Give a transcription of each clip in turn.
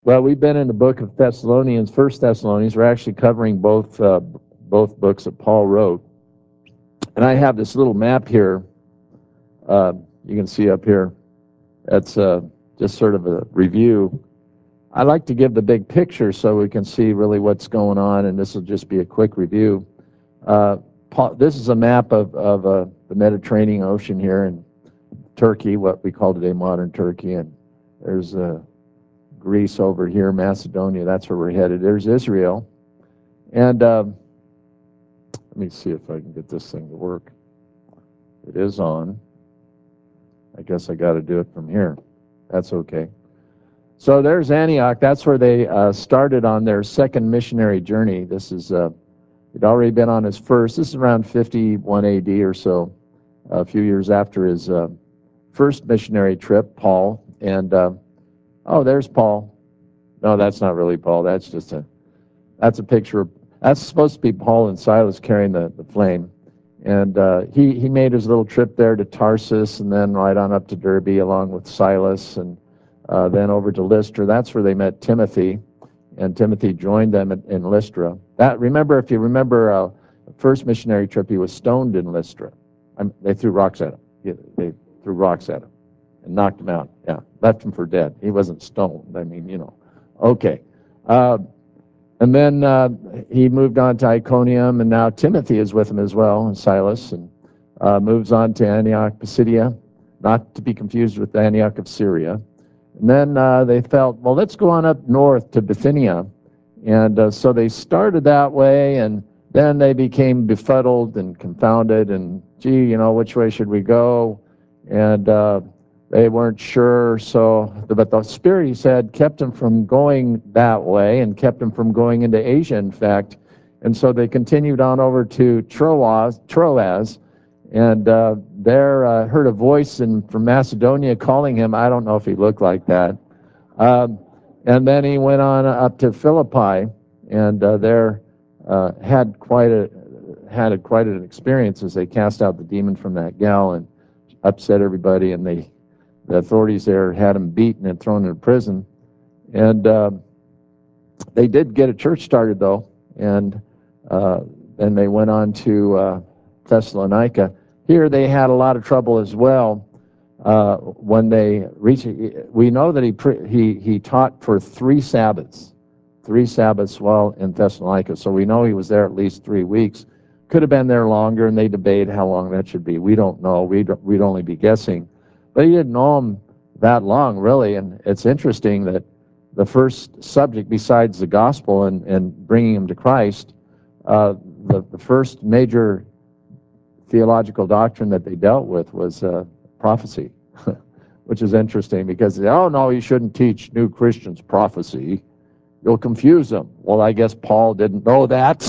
Well, we've been in the book of Thessalonians, First Thessalonians. We're actually covering both books that Paul wrote. And I have this little map here. You can see up here. That's just sort of a review. I like to give the big picture so we can see really what's going on, and this will just be a quick review. This is a map of the Mediterranean Ocean here in Turkey, what we call today modern Turkey, and there's Greece over here, Macedonia. That's where we're headed. There's Israel, and let me see if I can get this thing to work. It is on. I guess I got to do it from here. That's okay. So there's Antioch. That's where they started on their second missionary journey. This is he'd already been on his first. This is around 51 A.D. or so, a few years after his first missionary trip, Paul. And oh, there's Paul. No, that's not really Paul. That's a picture. That's supposed to be Paul and Silas carrying the flame. And he made his little trip there to Tarsus and then right on up to Derbe along with Silas and then over to Lystra. That's where they met Timothy, and Timothy joined them in Lystra. If you remember, the first missionary trip, he was stoned in Lystra. They threw rocks at him. They threw rocks at him and knocked him out. Yeah, left him for dead. He wasn't stoned. I mean, Okay. And then he moved on to Iconium, and now Timothy is with him as well, and Silas, and moves on to Antioch Pisidia, not to be confused with Antioch of Syria. And then they felt, well, let's go on up north to Bithynia. And so they started that way, and then they became befuddled and confounded, and gee, which way should we go? And they weren't sure, but the Spirit, he said, kept them from going that way and kept them from going into Asia, in fact. And so they continued on over to Troas, and there heard a voice from Macedonia calling him. I don't know if he looked like that. And then he went on up to Philippi, and there had quite an experience as they cast out the demon from that gal and upset everybody, and the authorities there had him beaten and thrown in prison. And they did get a church started, though, and then they went on to Thessalonica. Here they had a lot of trouble as well. When they reached, we know that he taught for 3 Sabbaths while in Thessalonica. So we know he was there at least 3 weeks. Could have been there longer, and they debate how long that should be. We don't know. We'd only be guessing. But he didn't know him that long, really. And it's interesting that the first subject, besides the gospel and bringing him to Christ, the first major theological doctrine that they dealt with was prophecy, which is interesting because, oh, no, you shouldn't teach new Christians prophecy. You'll confuse them. Well, I guess Paul didn't know that.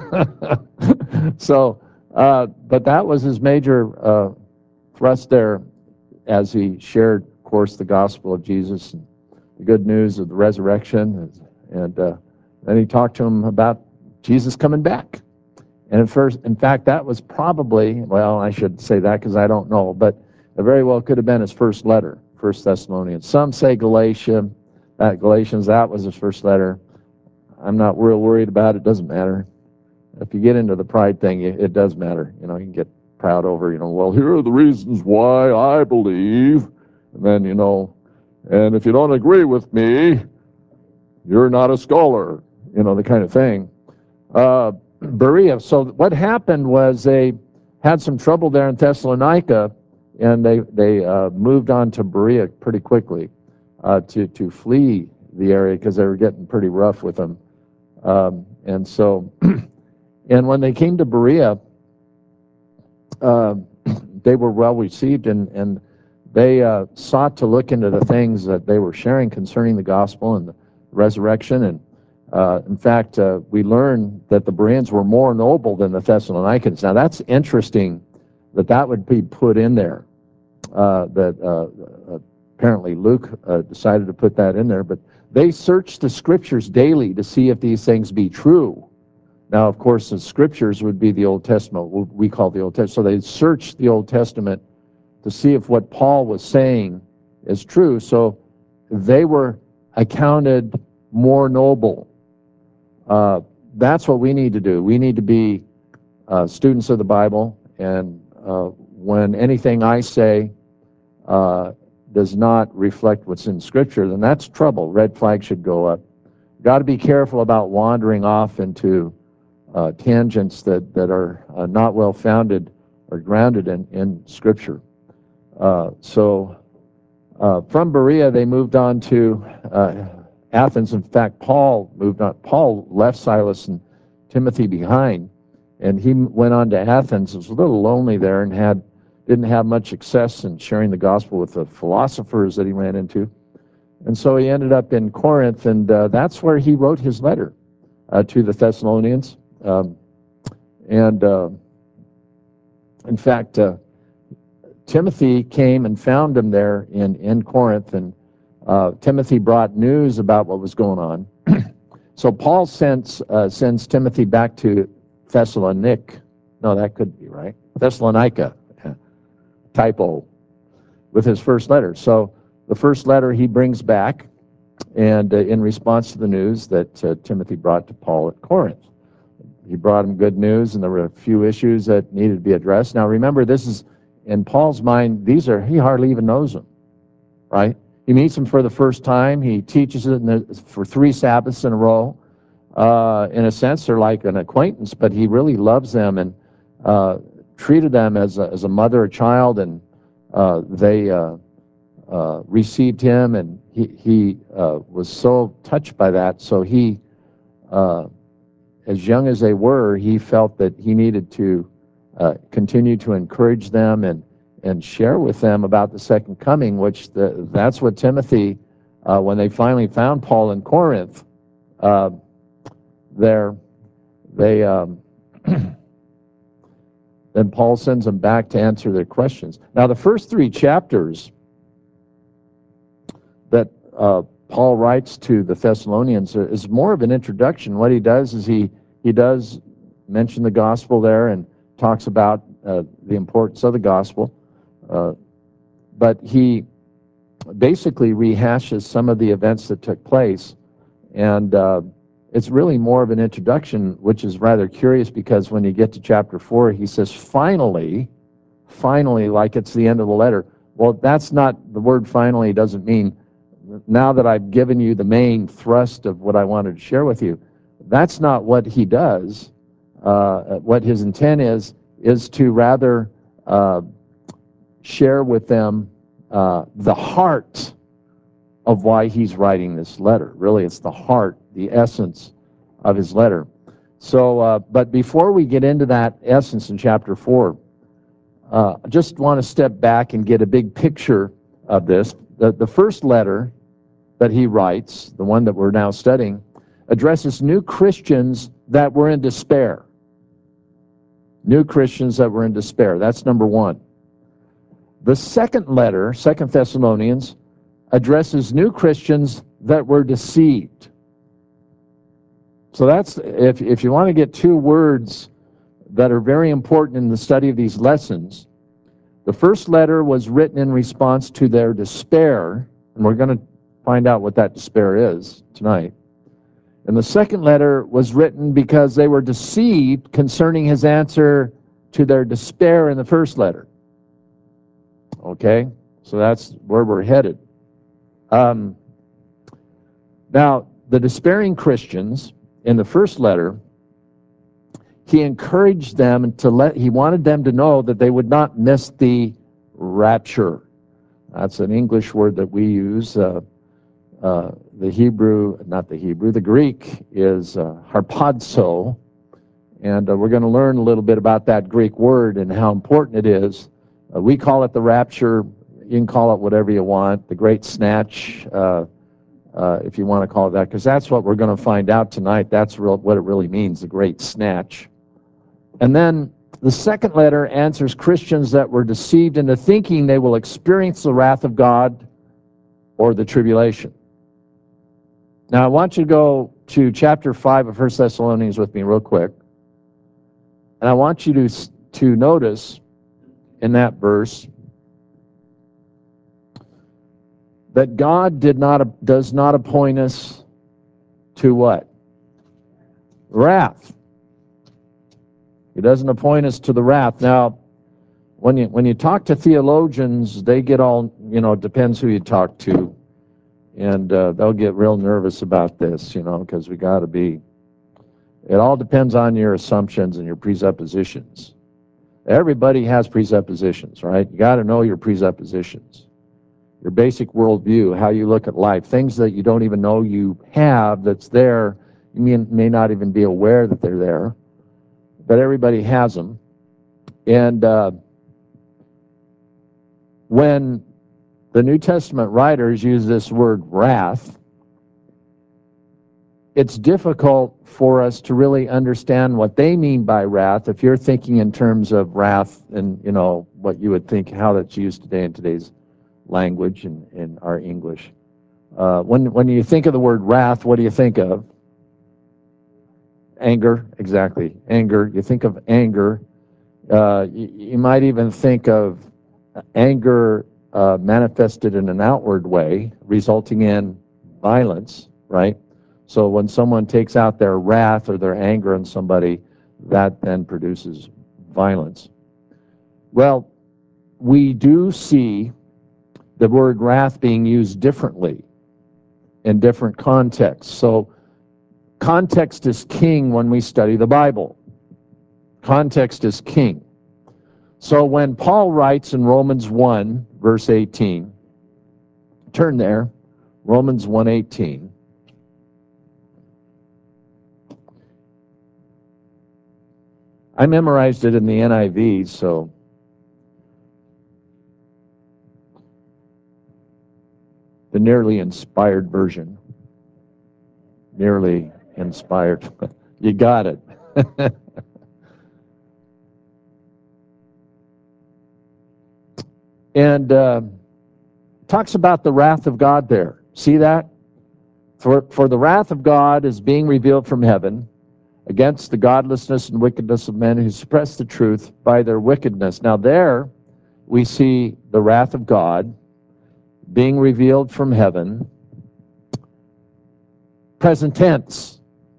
So, but that was his major thrust there as he shared, of course, the gospel of Jesus and the good news of the resurrection. And then he talked to him about Jesus coming back. And in fact, that was probably, well, I should say that because I don't know, but it very well could have been his first letter, First Thessalonians. Some say Galatians, that was his first letter. I'm not real worried about it. It doesn't matter. If you get into the pride thing, it does matter. You can get proud over, well, here are the reasons why I believe. And then, and if you don't agree with me, you're not a scholar, the kind of thing. Berea. So what happened was they had some trouble there in Thessalonica, and they moved on to Berea pretty quickly to flee the area because they were getting pretty rough with them. And so, and when they came to Berea, they were well received, and they sought to look into the things that they were sharing concerning the gospel and the resurrection. And in fact, we learned that the Bereans were more noble than the Thessalonians. Now, that's interesting that would be put in there, apparently Luke decided to put that in there, but they searched the scriptures daily to see if these things be true. Now, of course, the scriptures would be the Old Testament, what we call the Old Testament. So they searched the Old Testament to see if what Paul was saying is true. So they were accounted more noble. That's what we need to do. We need to be students of the Bible, and when anything I say does not reflect what's in Scripture, then that's trouble. Red flag should go up. Got to be careful about wandering off into tangents that are not well founded or grounded in Scripture. So from Berea, they moved on to Athens. In fact, Paul moved on. Paul left Silas and Timothy behind, and he went on to Athens. It was a little lonely there and didn't have much success in sharing the gospel with the philosophers that he ran into. And so he ended up in Corinth, and that's where he wrote his letter to the Thessalonians. In fact, Timothy came and found him there in Corinth, and Timothy brought news about what was going on. So Paul sends Timothy back to Thessalonica. No, that could be right. Thessalonica. Typo. With his first letter. So the first letter he brings back, and in response to the news that Timothy brought to Paul at Corinth. He brought him good news, and there were a few issues that needed to be addressed. Now remember, this is, in Paul's mind, he hardly even knows them, right? He meets them for the first time. He teaches it for 3 Sabbaths in a row. In a sense, they're like an acquaintance, but he really loves them and treated them as a mother, a child, and they received him, and he was so touched by that. So he, as young as they were, he felt that he needed to continue to encourage them and share with them about the second coming, which that's what Timothy, when they finally found Paul in Corinth, then Paul sends them back to answer their questions. Now, the first 3 chapters that Paul writes to the Thessalonians is more of an introduction. What he does is he does mention the gospel there and talks about the importance of the gospel, but he basically rehashes some of the events that took place, and it's really more of an introduction, which is rather curious, because when you get to chapter 4, he says, finally, like it's the end of the letter. Well, that's not, the word finally doesn't mean, now that I've given you the main thrust of what I wanted to share with you. That's not what he does. What his intent is to rather share with them the heart of why he's writing this letter. Really, it's the heart, the essence of his letter. So, but before we get into that essence in chapter 4, I just want to step back and get a big picture of this. The first letter that he writes, the one that we're now studying, addresses new Christians that were in despair. New Christians that were in despair. That's number 1. The second letter, 2 Thessalonians, addresses new Christians that were deceived. So that's, if you want to get 2 words that are very important in the study of these lessons, the first letter was written in response to their despair, and we're going to find out what that despair is tonight. And the second letter was written because they were deceived concerning his answer to their despair in the first letter. Okay? So that's where we're headed. Now, the despairing Christians in the first letter, he encouraged them he wanted them to know that they would not miss the rapture. That's an English word that we use. The Greek is harpazo, and we're going to learn a little bit about that Greek word and how important it is. We call it the rapture. You can call it whatever you want, the great snatch, if you want to call it that, because that's what we're going to find out tonight. That's what it really means, the great snatch. And then the second letter answers Christians that were deceived into thinking they will experience the wrath of God or the tribulation. Now, I want you to go to chapter 5 of 1 Thessalonians with me real quick. And I want you to notice in that verse that God does not appoint us to what? Wrath. He doesn't appoint us to the wrath. Now, when you talk to theologians, they get all, it depends who you talk to, and they'll get real nervous about this, because we got to be. It all depends on your assumptions and your presuppositions. Everybody has presuppositions, right? You got to know your presuppositions, your basic worldview, how you look at life, things that you don't even know you have that's there. You may not even be aware that they're there, but everybody has them. And when the New Testament writers use this word wrath, it's difficult for us to really understand what they mean by wrath if you're thinking in terms of wrath and, what you would think, how that's used today in today's language and in our English. When you think of the word wrath, what do you think of? Anger, exactly. Anger. You think of anger. You might even think of anger manifested in an outward way, resulting in violence, right? So when someone takes out their wrath or their anger on somebody, that then produces violence. Well, we do see the word wrath being used differently in different contexts. So context is king when we study the Bible. Context is king. So when Paul writes in Romans 1, verse 18, turn there, Romans 1:18. I memorized it in the NIV, so the nearly inspired version. Nearly inspired. You got it. And talks about the wrath of God there. See that? For the wrath of God is being revealed from heaven against the godlessness and wickedness of men who suppress the truth by their wickedness. Now there we see the wrath of God being revealed from heaven, present tense.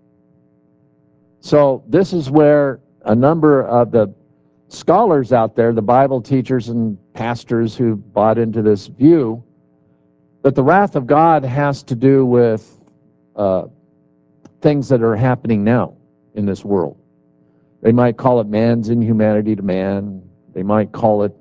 So this is where a number of the scholars out there, the Bible teachers and pastors who bought into this view, that the wrath of God has to do with things that are happening now in this world. They might call it man's inhumanity to man. They might call it,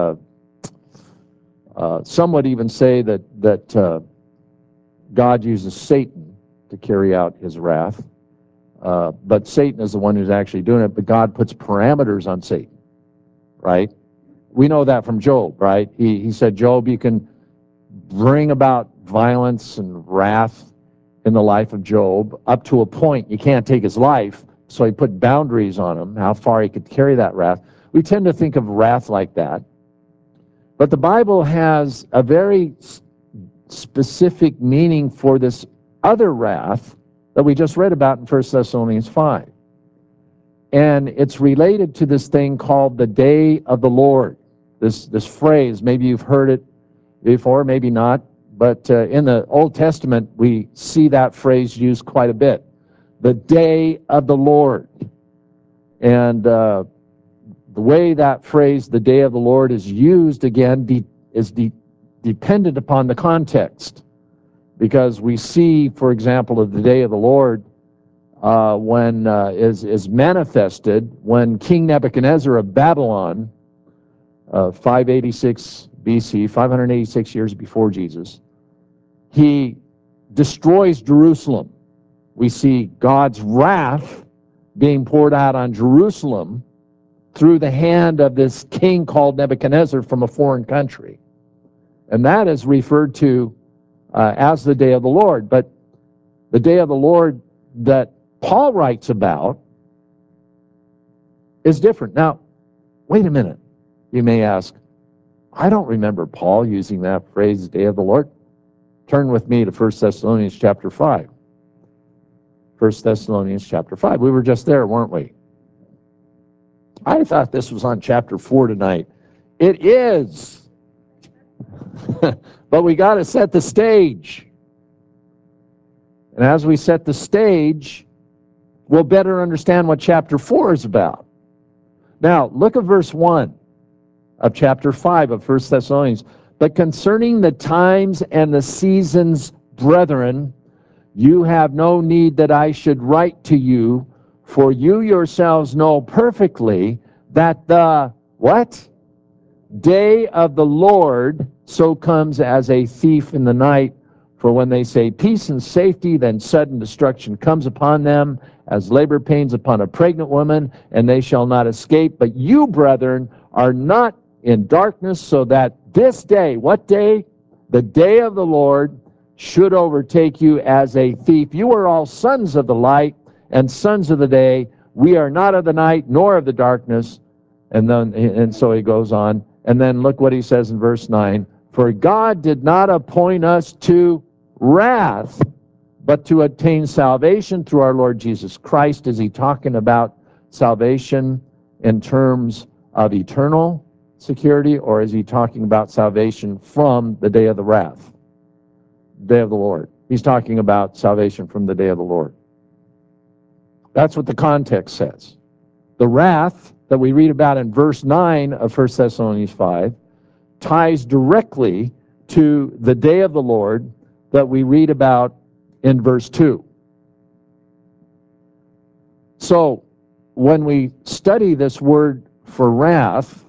some would even say that God uses Satan to carry out his wrath. But Satan is the one who's actually doing it, but God puts parameters on Satan, right? We know that from Job, right? He said, Job, you can bring about violence and wrath in the life of Job up to a point. You can't take his life, so he put boundaries on him, how far he could carry that wrath. We tend to think of wrath like that. But the Bible has a very specific meaning for this other wrath that we just read about in 1 Thessalonians 5. And it's related to this thing called the day of the Lord. This phrase, maybe you've heard it before, maybe not, but in the Old Testament, we see that phrase used quite a bit. The day of the Lord. And the way that phrase, the day of the Lord, is used, again, is dependent upon the context. Because we see, for example, of the day of the Lord, when is manifested when King Nebuchadnezzar of Babylon, 586 BC, 586 years before Jesus, he destroys Jerusalem. We see God's wrath being poured out on Jerusalem through the hand of this king called Nebuchadnezzar from a foreign country. And that is referred to as the day of the Lord. But the day of the Lord that Paul writes about is different. Now, wait a minute. You may ask, I don't remember Paul using that phrase, day of the Lord. Turn with me to 1 Thessalonians chapter 5. 1 Thessalonians chapter 5. We were just there, weren't we? I thought this was on chapter 4 tonight. It is. But we got to set the stage. And as we set the stage, we'll better understand what chapter 4 is about. Now, look at verse 1 of chapter 5 of 1 Thessalonians. But concerning the times and the seasons, brethren, you have no need that I should write to you, for you yourselves know perfectly that the, what? Day of the Lord so comes as a thief in the night. For when they say peace and safety, then sudden destruction comes upon them, as labor pains upon a pregnant woman, and they shall not escape. But you, brethren, are not in darkness, so that this day, what day? The day of the Lord should overtake you as a thief. You are all sons of the light and sons of the day. We are not of the night nor of the darkness. And so he goes on. And then look what he says in verse 9. For God did not appoint us to wrath, but to attain salvation through our Lord Jesus Christ. Is he talking about salvation in terms of eternal security, or is he talking about salvation from the day of the wrath, day of the Lord? He's talking about salvation from the day of the Lord. That's what the context says. The wrath that we read about in verse 9 of 1 Thessalonians 5 ties directly to the day of the Lord that we read about in verse 2. So when we study this word for wrath,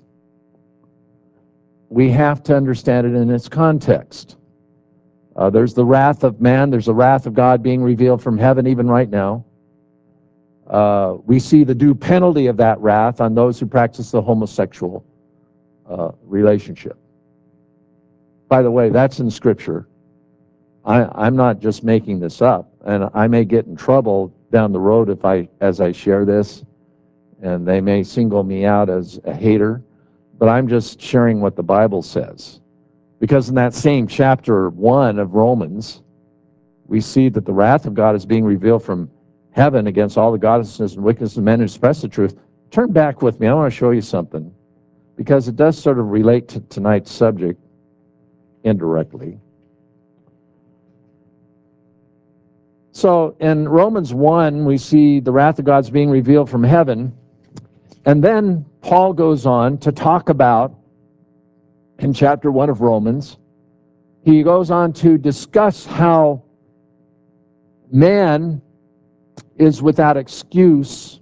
we have to understand it in its context. There's the wrath of man. There's the wrath of God being revealed from heaven even right now. We see the due penalty of that wrath on those who practice the homosexual relationship. By the way, that's in Scripture. I'm not just making this up, and I may get in trouble down the road as I share this, and they may single me out as a hater, but I'm just sharing what the Bible says. Because in that same chapter 1 of Romans, we see that the wrath of God is being revealed from heaven against all the godlessness and wickedness of men who suppress the truth. Turn back with me. I want to show you something, because it does sort of relate to tonight's subject indirectly. So in Romans 1, we see the wrath of God's being revealed from heaven. And then Paul goes on to talk about, in chapter 1 of Romans, he goes on to discuss how man is without excuse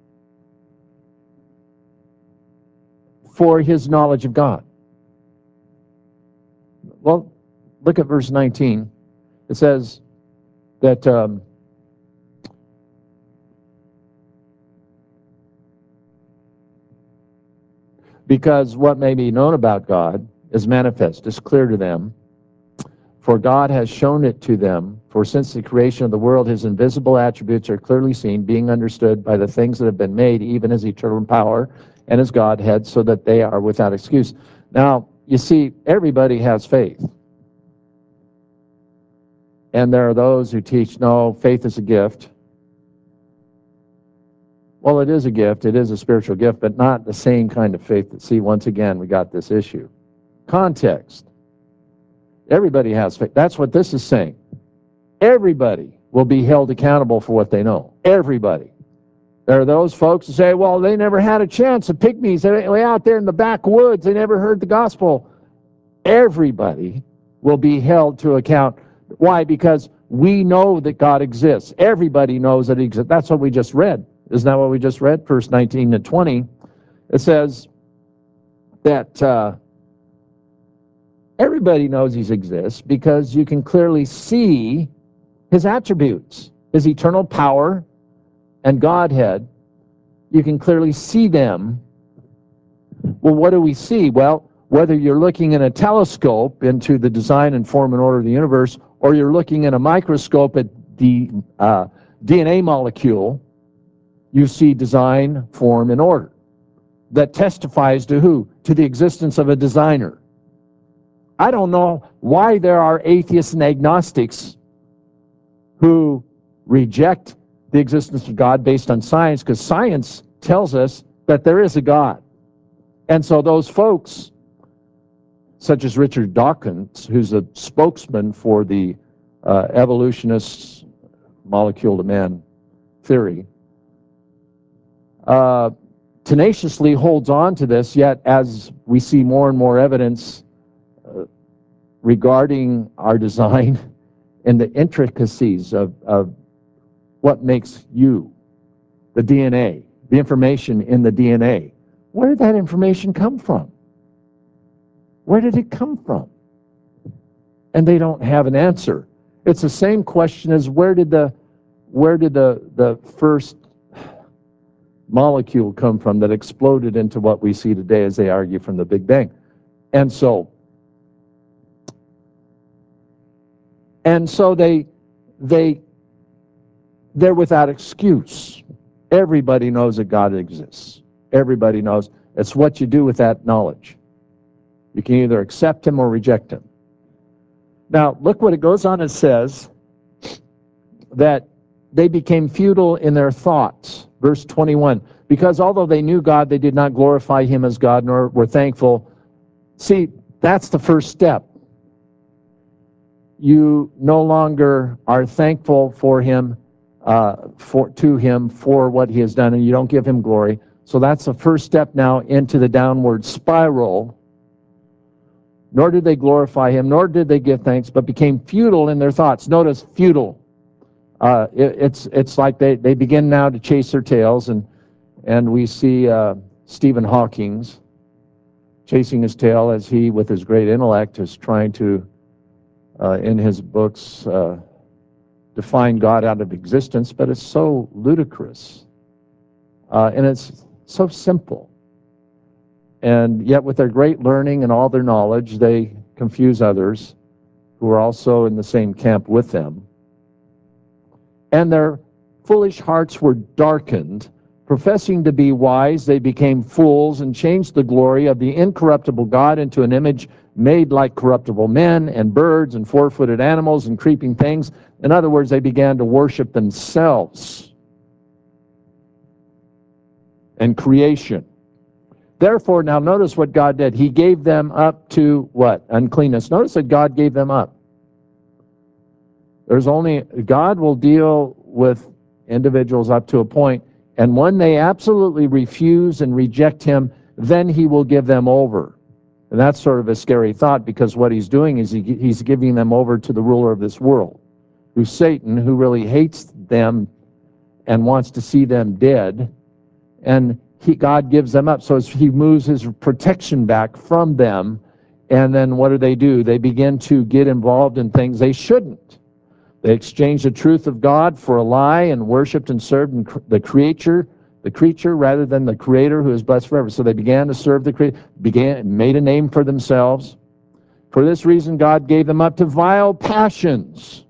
for his knowledge of God. Well, look at verse 19. It says that because what may be known about God is manifest, is clear to them, for God has shown it to them. For since the creation of the world, his invisible attributes are clearly seen, being understood by the things that have been made, even his eternal power and his Godhead, so that they are without excuse. Now, you see, everybody has faith. And there are those who teach, no, faith is a gift. Well, it is a gift. It is a spiritual gift, but not the same kind of faith that, see, once again, we got this issue. Context. Everybody has faith. That's what this is saying. Everybody will be held accountable for what they know. Everybody. There are those folks who say, well, they never had a chance. The pygmies, they way out there in the backwoods, they never heard the gospel. Everybody will be held to account. Why? Because we know that God exists. Everybody knows that he exists. That's what we just read. Isn't that what we just read? Verse 19 to 20. It says that everybody knows he exists because you can clearly see his attributes, his eternal power and Godhead. You can clearly see them. Well, what do we see? Well, whether you're looking in a telescope into the design and form and order of the universe, or you're looking in a microscope at the DNA molecule, you see design, form, and order. That testifies to who? To the existence of a designer. I don't know why there are atheists and agnostics who reject the existence of God based on science, because science tells us that there is a God. And so those folks such as Richard Dawkins, who's a spokesman for the evolutionist molecule to man theory, tenaciously holds on to this, yet as we see more and more evidence regarding our design and the intricacies of what makes you, the DNA, the information in the DNA. Where did that information come from? Where did it come from? And they don't have an answer. It's the same question as where did the first molecule come from that exploded into what we see today, as they argue, from the Big Bang. And so they're without excuse. Everybody knows that God exists. Everybody knows. It's what you do with that knowledge. You can either accept him or reject him. Now, look what it goes on and says, that they became futile in their thoughts. Verse 21, because although they knew God, they did not glorify him as God, nor were thankful. See, that's the first step. You no longer are thankful for him, to him for what he has done, and you don't give him glory. So that's the first step now into the downward spiral. Nor did they glorify him, nor did they give thanks, but became futile in their thoughts. Notice, futile. It's like they begin now to chase their tails, and we see Stephen Hawking's chasing his tail as he, with his great intellect, is trying to, in his books, define God out of existence, but it's so ludicrous, and it's so simple. And yet with their great learning and all their knowledge, they confuse others who are also in the same camp with them. And their foolish hearts were darkened. Professing to be wise, they became fools and changed the glory of the incorruptible God into an image made like corruptible men and birds and four-footed animals and creeping things. In other words, they began to worship themselves and creation. Therefore, now notice what God did. He gave them up to what? Uncleanness. Notice that God gave them up. God will deal with individuals up to a point, and when they absolutely refuse and reject him, then he will give them over. And that's sort of a scary thought, because what he's doing is he's giving them over to the ruler of this world, who's Satan, who really hates them and wants to see them dead. And God gives them up. So he moves his protection back from them. And then what do? They begin to get involved in things they shouldn't. They exchanged the truth of God for a lie and worshipped and served the creature rather than the Creator, who is blessed forever. So they began to serve the Creator, made a name for themselves. For this reason, God gave them up to vile passions.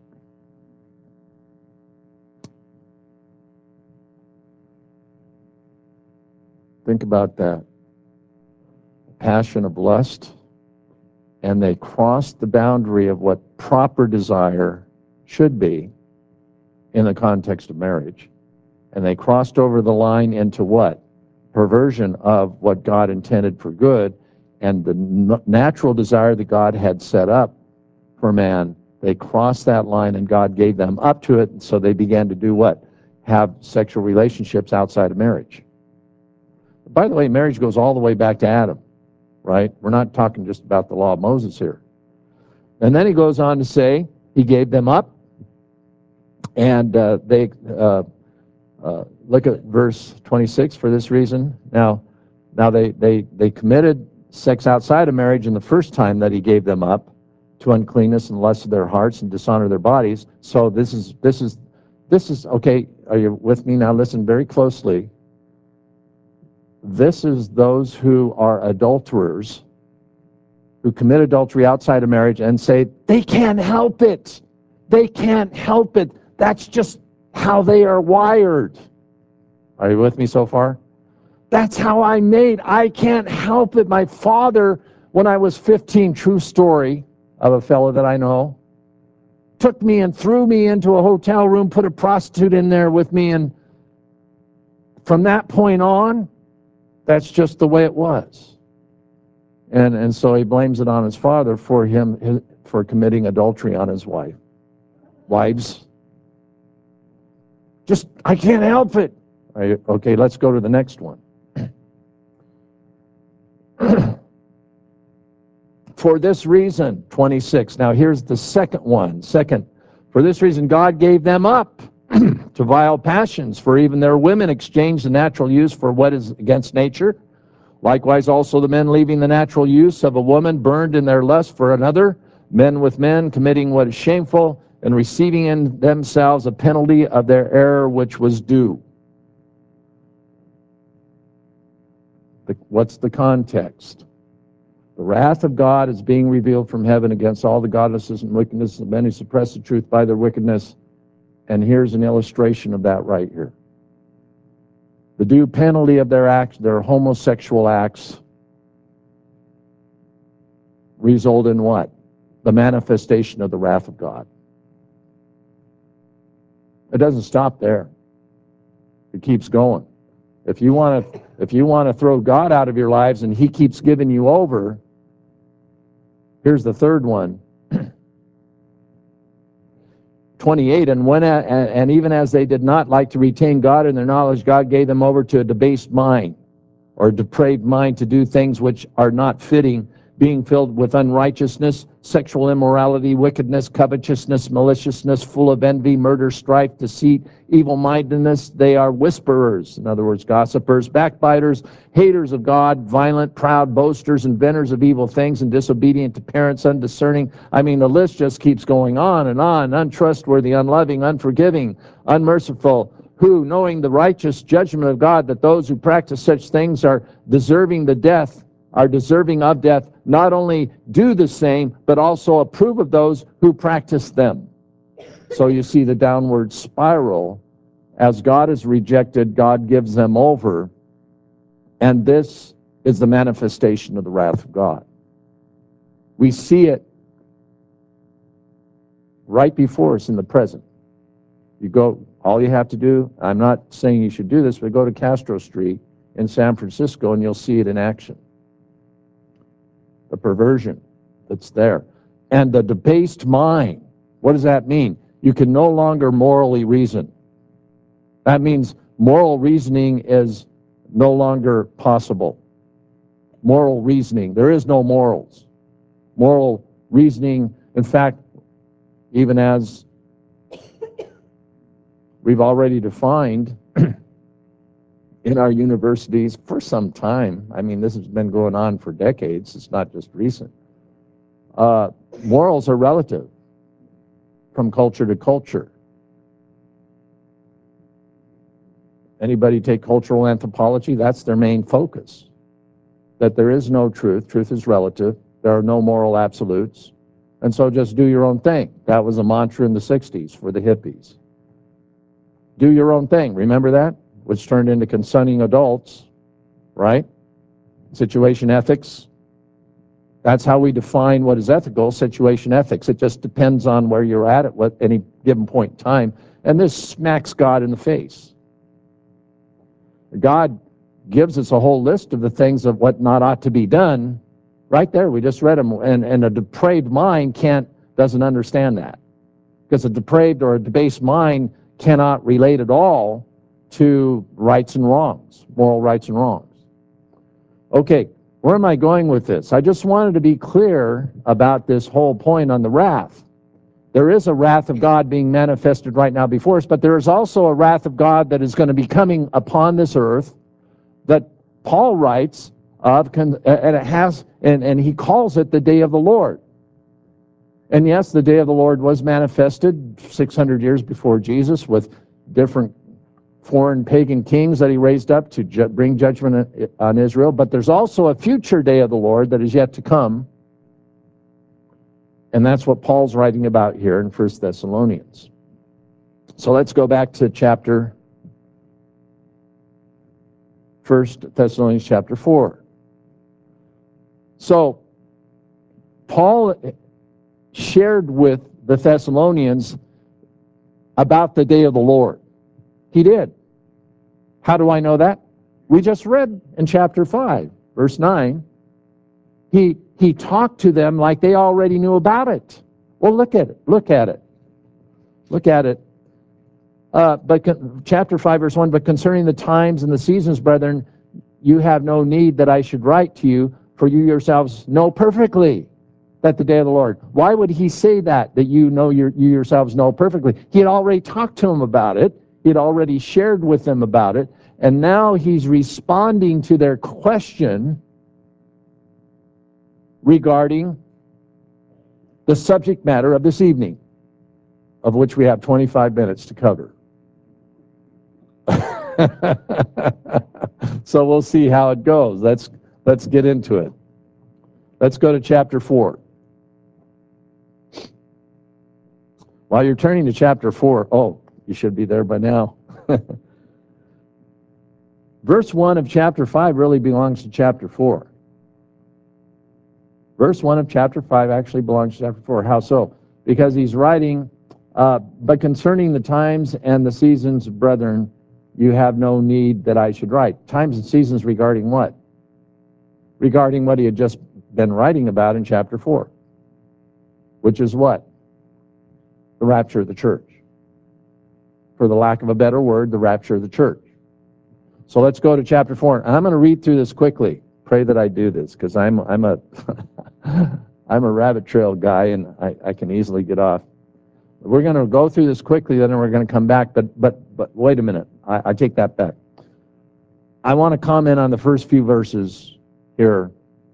Think about that. Passion of lust. And they crossed the boundary of what proper desire should be in the context of marriage. And they crossed over the line into what? Perversion of what God intended for good. And the natural desire that God had set up for man, they crossed that line, and God gave them up to it. And so they began to do what? Have sexual relationships outside of marriage. By the way, marriage goes all the way back to Adam, right? We're not talking just about the law of Moses here. And then he goes on to say, he gave them up, and they look at verse 26. For this reason, now they committed sex outside of marriage in the first time that he gave them up to uncleanness and lust of their hearts and dishonor their bodies. So this is okay. Are you with me now? Listen very closely. This is those who are adulterers, who commit adultery outside of marriage and say they can't help it. They can't help it. That's just how they are wired. Are you with me so far? That's how I'm made. I can't help it. My father, when I was 15, true story of a fellow that I know, took me and threw me into a hotel room, put a prostitute in there with me, and from that point on, that's just the way it was. And so he blames it on his father for for committing adultery on his wife. Wives, I can't help it. Okay, let's go to the next one. For this reason, 26. Now here's the second one. Second, for this reason God gave them up to vile passions, for even their women exchanged the natural use for what is against nature. Likewise also the men, leaving the natural use of a woman, burned in their lust for another, men with men, committing what is shameful, and receiving in themselves a penalty of their error which was due. What's the context? The wrath of God is being revealed from heaven against all the godlessness and wickedness of men who suppress the truth by their wickedness. And here's an illustration of that right here. The due penalty of their acts, their homosexual acts, result in what? The manifestation of the wrath of God. It doesn't stop there. It keeps going. If you want to throw God out of your lives and he keeps giving you over, here's the third one. 28, and even as they did not like to retain God in their knowledge, God gave them over to a debased mind, or depraved mind, to do things which are not fitting, being filled with unrighteousness, sexual immorality, wickedness, covetousness, maliciousness, full of envy, murder, strife, deceit, evil-mindedness. They are whisperers, in other words, gossipers, backbiters, haters of God, violent, proud, boasters, inventors of evil things, and disobedient to parents, undiscerning. I mean, the list just keeps going on and on. Untrustworthy, unloving, unforgiving, unmerciful, who, knowing the righteous judgment of God, that those who practice such things are deserving of death, not only do the same, but also approve of those who practice them. So you see the downward spiral. As God is rejected, God gives them over. And this is the manifestation of the wrath of God. We see it right before us in the present. You go, all you have to do, I'm not saying you should do this, but go to Castro Street in San Francisco and you'll see it in action. The perversion that's there. And the debased mind. What does that mean? You can no longer morally reason. That means moral reasoning is no longer possible. Moral reasoning. There is no morals. Moral reasoning, in fact, even as we've already defined in our universities for some time, I mean, this has been going on for decades, it's not just recent. Morals are relative from culture to culture. Anybody take cultural anthropology? That's their main focus. That there is no truth. Truth is relative. There are no moral absolutes. And so just do your own thing. That was a mantra in the 60s for the hippies. Do your own thing. Remember that? Which turned into consenting adults, right? Situation ethics. That's how we define what is ethical, situation ethics. It just depends on where you're at any given point in time. And this smacks God in the face. God gives us a whole list of the things of what not ought to be done. Right there, we just read them. And a depraved mind doesn't understand that. Because a depraved or a debased mind cannot relate at all to rights and wrongs, moral rights and wrongs. Okay, where am I going with this? I just wanted to be clear about this whole point on the wrath. There is a wrath of God being manifested right now before us, but there is also a wrath of God that is going to be coming upon this earth that Paul writes of, and he calls it the day of the Lord. And yes, the day of the Lord was manifested 600 years before Jesus with different foreign pagan kings that he raised up to bring judgment on Israel. But there's also a future day of the Lord that is yet to come. And that's what Paul's writing about here in 1 Thessalonians. So let's go back to 1 Thessalonians chapter 4. So Paul shared with the Thessalonians about the day of the Lord. He did. How do I know that? We just read in chapter 5, verse 9. He talked to them like they already knew about it. Well, look at it. Look at it. Look at it. Chapter 5, verse 1, but concerning the times and the seasons, brethren, you have no need that I should write to you, for you yourselves know perfectly that the day of the Lord. Why would he say that you yourselves know perfectly? He had already talked to them about it. He had already shared with them about it. And now he's responding to their question regarding the subject matter of this evening, of which we have 25 minutes to cover. So we'll see how it goes. Let's get into it. Let's go to chapter 4. While you're turning to chapter 4, you should be there by now. Verse 1 of chapter 5 really belongs to chapter 4. Verse 1 of chapter 5 actually belongs to chapter 4. How so? Because he's writing, but concerning the times and the seasons, brethren, you have no need that I should write. Times and seasons regarding what? Regarding what he had just been writing about in chapter 4. Which is what? The rapture of the church. For the lack of a better word, the rapture of the church. So let's go to chapter 4. And I'm going to read through this quickly. Pray that I do this, because I'm a I'm a rabbit trail guy, and I can easily get off. We're going to go through this quickly, then we're going to come back. But wait a minute. I take that back. I want to comment on the first few verses here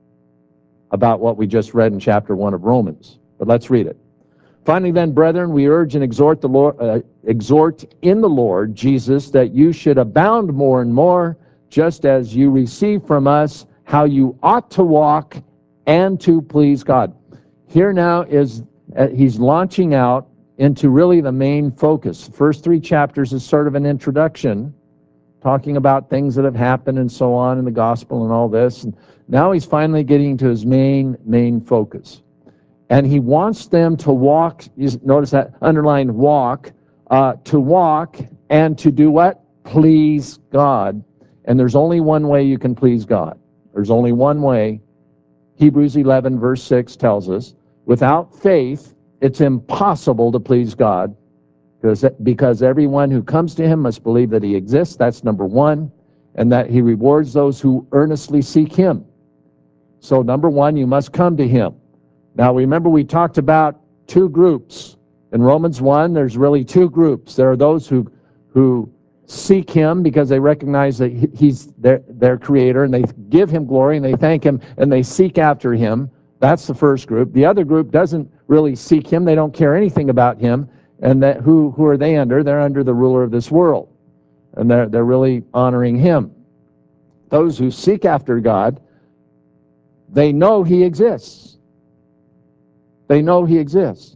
about what we just read in chapter 1 of Romans. But let's read it. Finally then, brethren, we urge and exhort in the Lord Jesus that you should abound more and more, just as you receive from us how you ought to walk and to please God. Here now is, he's launching out into really the main focus. The first 3 chapters is sort of an introduction, talking about things that have happened and so on in the gospel and all this. And now he's finally getting to his main focus. And he wants them to walk, notice that underlined walk, to walk and to do what? Please God. And there's only one way you can please God. There's only one way. Hebrews 11 verse 6 tells us, without faith, it's impossible to please God, because everyone who comes to him must believe that he exists. That's number 1. And that he rewards those who earnestly seek him. So number 1, you must come to him. Now remember, we talked about 2 groups. In Romans 1, there's really 2 groups. There are those who seek him because they recognize that he's their creator, and they give him glory, and they thank him, and they seek after him. That's the first group. The other group doesn't really seek him. They don't care anything about him. And that who are they under? They're under the ruler of this world. And they're really honoring him. Those who seek after God, they know he exists. They know he exists.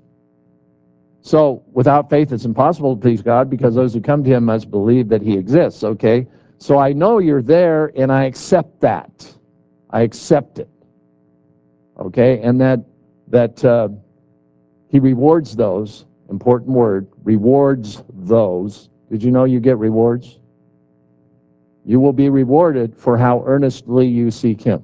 So without faith, it's impossible to please God, because those who come to him must believe that he exists. Okay? So I know you're there, and I accept that. I accept it. Okay? And that he rewards those, important word, rewards those. Did you know you get rewards? You will be rewarded for how earnestly you seek him.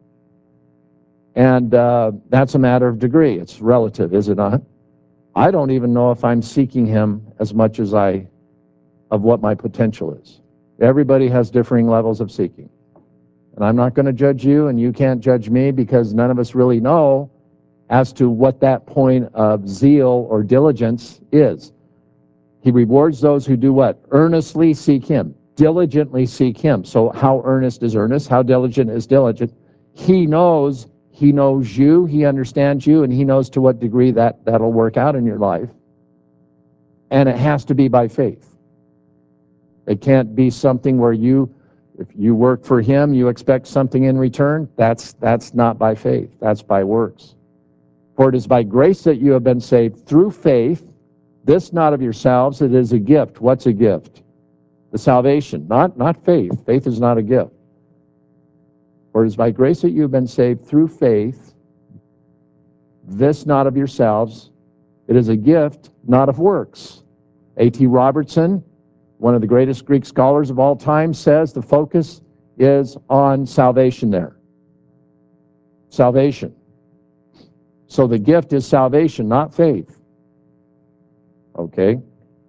And that's a matter of degree. It's relative, is it not? I don't even know if I'm seeking him as much as of what my potential is. Everybody has differing levels of seeking. And I'm not going to judge you, and you can't judge me, because none of us really know as to what that point of zeal or diligence is. He rewards those who do what? Earnestly seek him. Diligently seek him. So how earnest is earnest? How diligent is diligent? He knows you, he understands you, and he knows to what degree that'll work out in your life. And it has to be by faith. It can't be something where if you work for him, you expect something in return. That's not by faith. That's by works. For it is by grace that you have been saved through faith, this not of yourselves, it is a gift. What's a gift? The salvation, not faith. Faith is not a gift. For it is by grace that you have been saved through faith, this not of yourselves, it is a gift, not of works. A.T. Robertson, one of the greatest Greek scholars of all time, says the focus is on salvation there. Salvation. So the gift is salvation, not faith. Okay?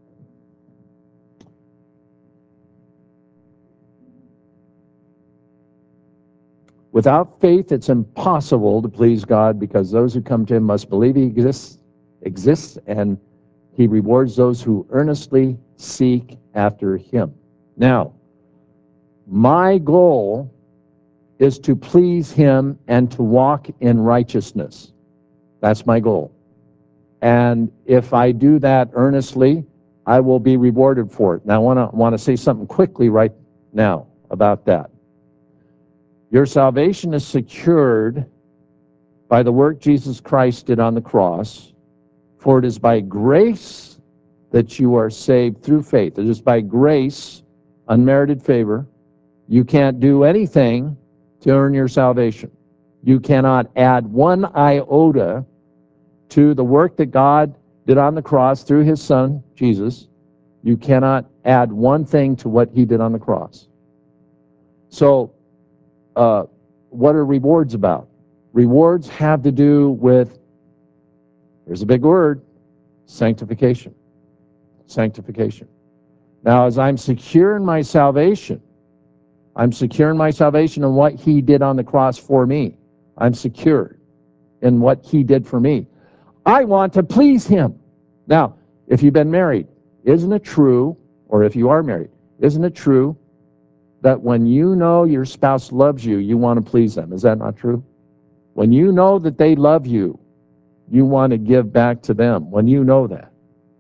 Without faith, it's impossible to please God, because those who come to him must believe he exists, and he rewards those who earnestly seek after him. Now, my goal is to please him and to walk in righteousness. That's my goal. And if I do that earnestly, I will be rewarded for it. Now, I want to say something quickly right now about that. Your salvation is secured by the work Jesus Christ did on the cross, for it is by grace that you are saved through faith. It is by grace, unmerited favor. You can't do anything to earn your salvation. You cannot add one iota to the work that God did on the cross through his Son, Jesus. You cannot add one thing to what he did on the cross. So, what are rewards about? Rewards have to do with, here's a big word, sanctification. Sanctification. Now, as I'm secure in my salvation, I'm secure in my salvation in what he did on the cross for me. I'm secure in what he did for me. I want to please him. Now, if you've been married, isn't it true, or if you are married, isn't it true that when you know your spouse loves you, you want to please them? Is that not true? When you know that they love you, you want to give back to them, when you know that.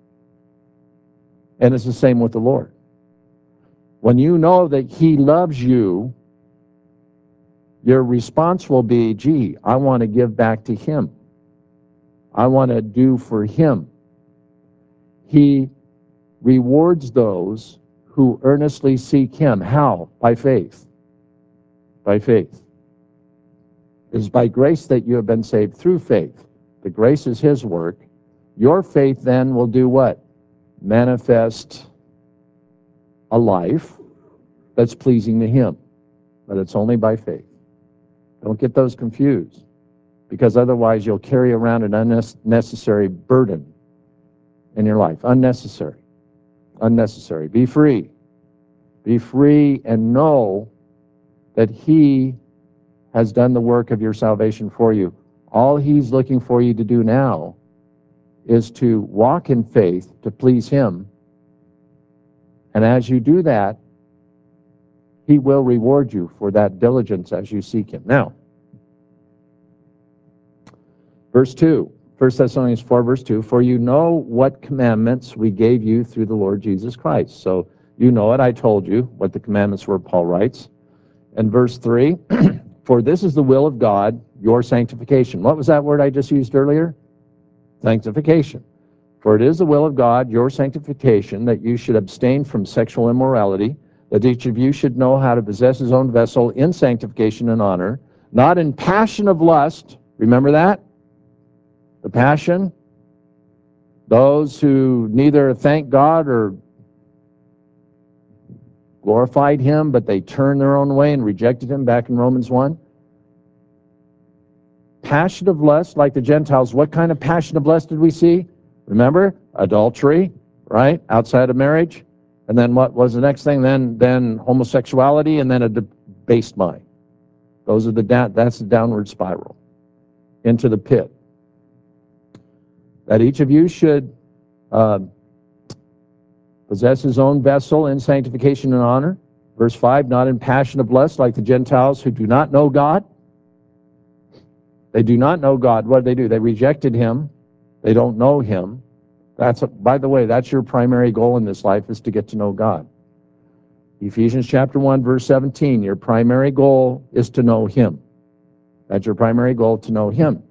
And it's the same with the Lord. When you know that he loves you, your response will be, gee, I want to give back to him. I want to do for him. He rewards those who earnestly seek him. How? By faith. By faith. It is by grace that you have been saved through faith. The grace is his work. Your faith then will do what? Manifest a life that's pleasing to him. But it's only by faith. Don't get those confused, because otherwise you'll carry around an unnecessary burden in your life. Unnecessary. Unnecessary. Be free. Be free and know that he has done the work of your salvation for you. All he's looking for you to do now is to walk in faith to please him. And as you do that, he will reward you for that diligence as you seek him. Now, verse 2, 1 Thessalonians 4, verse 2, for you know what commandments we gave you through the Lord Jesus Christ. So you know it. I told you what the commandments were, Paul writes. And verse 3, for this is the will of God, your sanctification. What was that word I just used earlier? Sanctification. For it is the will of God, your sanctification, that you should abstain from sexual immorality, that each of you should know how to possess his own vessel in sanctification and honor, not in passion of lust. Remember that? The passion. Those who neither thank God or glorified him, but they turned their own way and rejected him, back in Romans 1. Passion of lust, like the Gentiles. What kind of passion of lust did we see? Remember? Adultery, right? Outside of marriage. And then what was the next thing? Then homosexuality, and then a debased mind. Those are that's the downward spiral into the pit. That each of you should possess his own vessel in sanctification and honor. Verse 5, not in passion of lust like the Gentiles who do not know God. They do not know God. What do? They rejected him. They don't know him. By the way, that's your primary goal in this life, is to get to know God. Ephesians chapter 1, verse 17, your primary goal is to know him. That's your primary goal, to know him.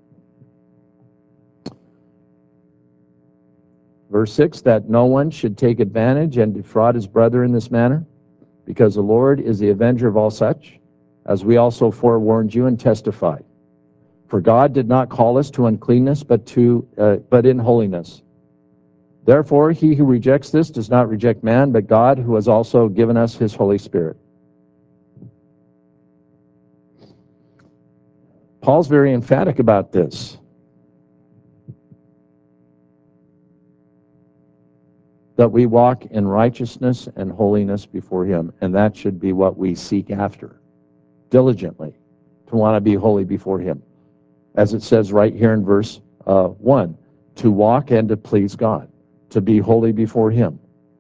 Verse 6, that no one should take advantage and defraud his brother in this manner, because the Lord is the avenger of all such, as we also forewarned you and testified. For God did not call us to uncleanness, but in holiness. Therefore, he who rejects this does not reject man, but God, who has also given us his Holy Spirit. Paul's very emphatic about this. That we walk in righteousness and holiness before him, and that should be what we seek after, diligently, to want to be holy before him. As it says right here in verse 1, to walk and to please God, to be holy before him.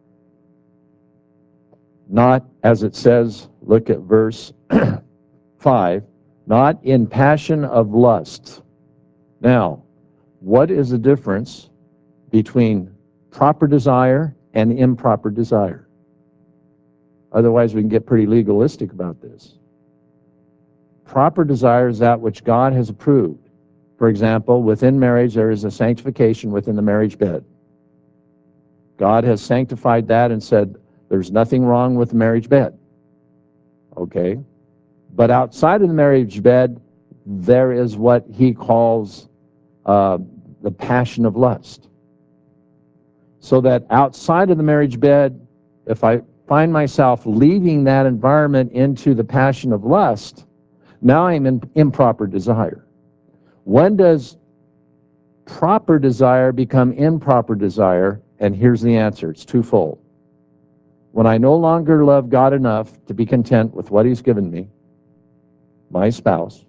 Not, as it says, look at verse 5, not in passion of lust. Now, what is the difference between proper desire and improper desire? Otherwise, we can get pretty legalistic about this. Proper desire is that which God has approved. For example, within marriage, there is a sanctification within the marriage bed. God has sanctified that and said, there's nothing wrong with the marriage bed. Okay? But outside of the marriage bed, there is what he calls the passion of lust. So that outside of the marriage bed, if I find myself leaving that environment into the passion of lust, now I'm in improper desire. When does proper desire become improper desire? And here's the answer. It's twofold. When I no longer love God enough to be content with what he's given me, my spouse,